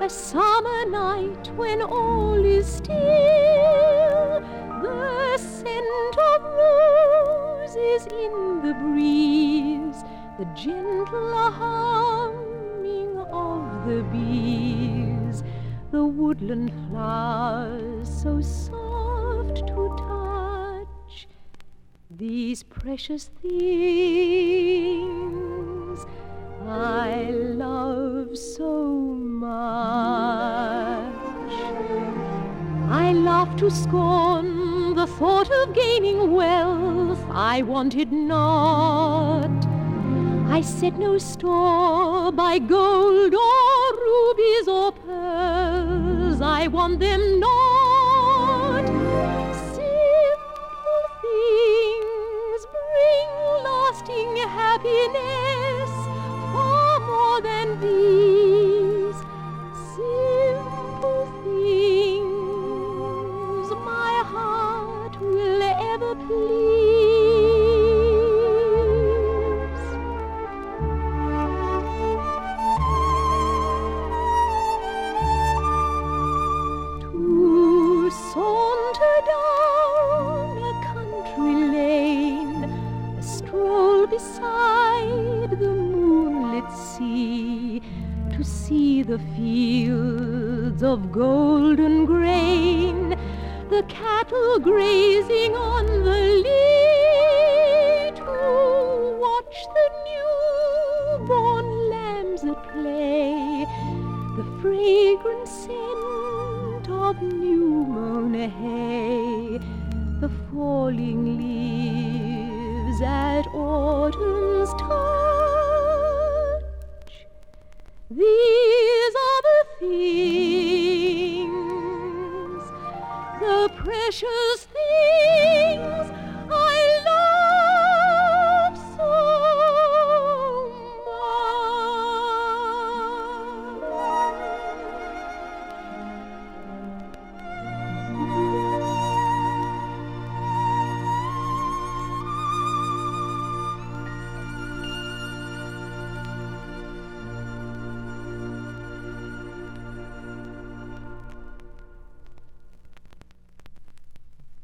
a summer night when all is still, the scent of roses in the breeze, the gentle humming of the bees, the woodland flowers so soft to touch, these precious things I love so much. I laugh to scorn the thought of gaining wealth I wanted not. I set no store by gold or rubies or pearls, I want them not. Simple things bring lasting happiness, far more than these. Simple things my heart will ever please. To saunter down a country lane, a stroll beside the moonlit sea, to see the fields of golden grain, the cattle grazing on the lea, to watch the newborn lambs at play, the fragrant scent of new-mown hay, the falling leaves at autumn's touch. These are the things, the precious